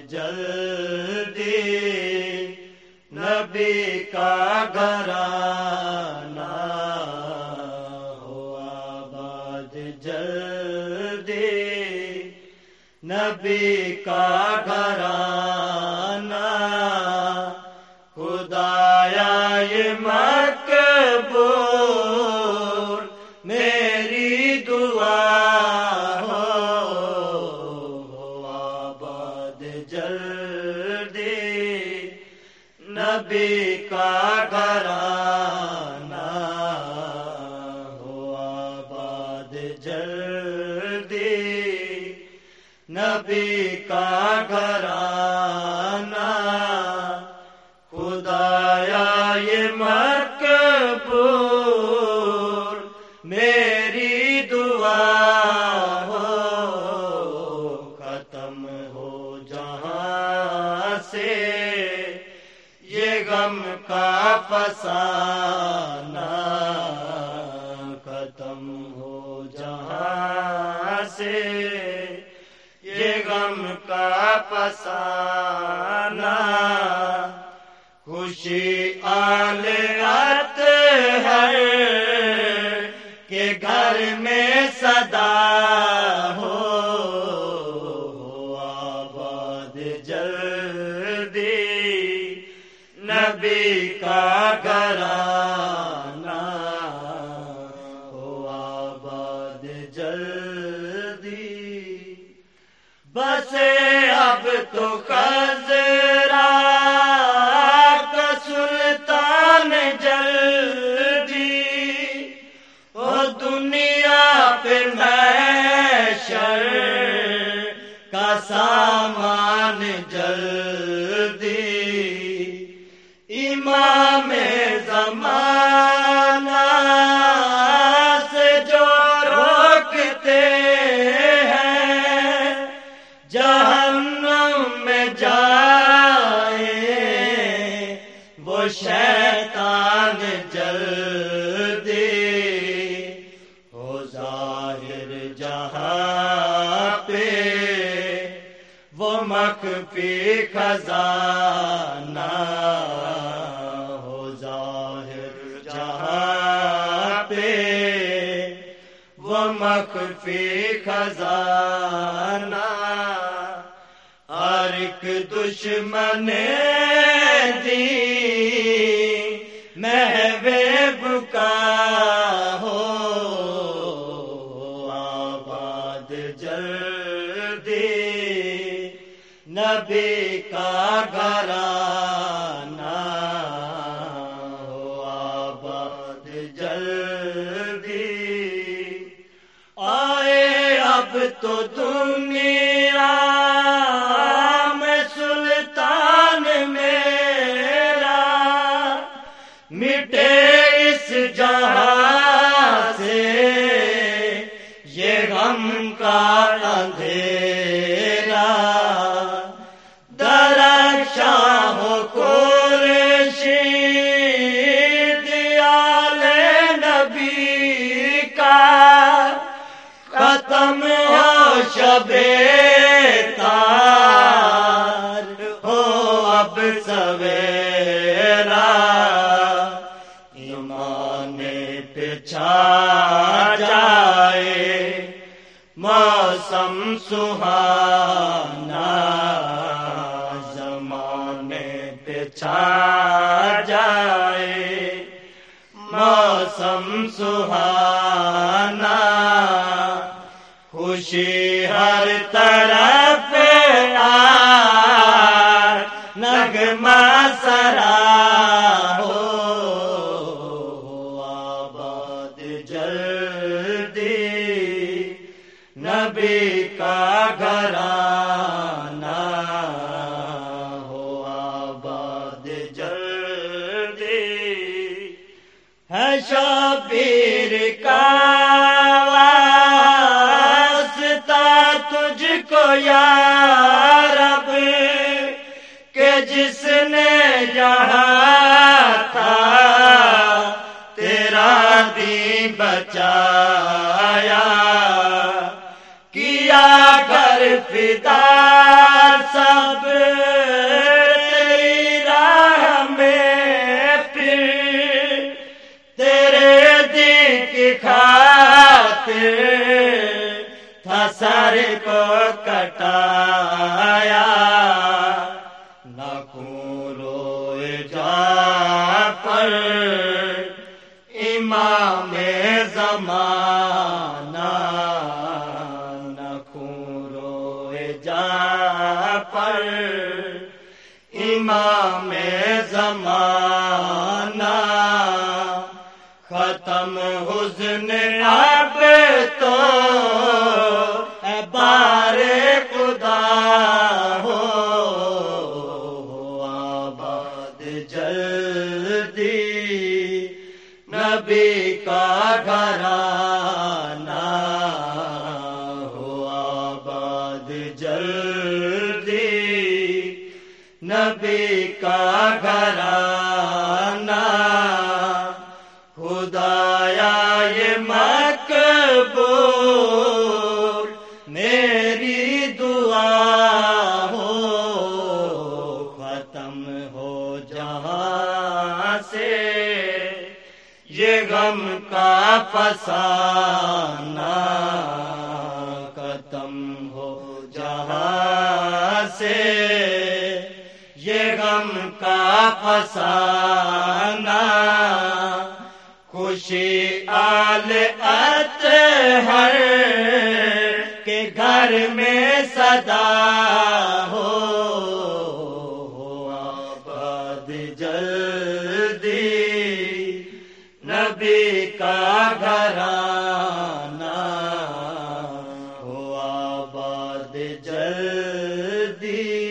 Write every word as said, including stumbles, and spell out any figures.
جلدی نبی کا گھرانہ ہو آباد جلدی نبی کا گھرانہ خدایا یہ مقبول میری دعا ہو آباد جلدی نبی کا گھرانہ ہو آباد جلدی نبی کا گھرانہ خدایا یہ مقبول میری دعا ہو ختم ہو جہاں سے یہ غم کا فسانہ ختم ہو جہاں سے یہ غم کا فسانہ خوشی آل اطہر کہ گھر میں صدا ہو آباد جلدی نبی کا گھرانہ ہو آباد جلدی بسے اب تو خضرا سلطان جلدی او دنیا پہ محشر کا سامان جلدی امام زمانہ سے جو روکتے ہیں جہنم میں جائے وہ شیطان جلدی ہو ظاہر جہاں پہ وہ مخفی خزانہ ہو ظاہر جہاں پہ وہ مخفی خزانہ ہر ایک دشمن دی محو بکا ہو آباد جلدی نبی کا گھرانہ ہو آباد جلدی آئے اب تو دنیا میں سلطان میرا مٹے اس جہاں سے یہ غم کا اندھیرا درخشاں ہو قریشی دیال نبی کا ختم ہو شب تار ہو اب سویرا ایمان پہ چھا جائے موسم سہانا زمانے پہ چھا جائے موسم سہانا خوشی ہر طرف آئے نغمہ سرا ہو آباد جلدی نبی کا گھرانہ ہو آباد جلدی ہے شبیر کا تجھ کو یا رب کہ جس نے یہاں تھا تیرا دین بچایا کیا گھر فدا سب تیری راہ میں، پھر تیرے دین کی خاطر تھا سر کو کٹایا، نہ خون روئے جعفر امام زمانہ، نہ خون روئے جعفر امام زمانہ، ختم حزن اب تو اے بار خدا ہو، آباد جلدی نبی کا گھرانہ، ہو آباد جلدی نبی کا گھرانہ، خدایا یہ مقبول میری دعا ہو، ختم ہو جہاں سے یہ غم کا فسانہ، ختم ہو جہاں سے یہ غم کا فسانہ، خوشی آل اطہر کے گھر میں صدا ہو، آباد جلدی نبی کا گھرانہ، ہو آباد جلدی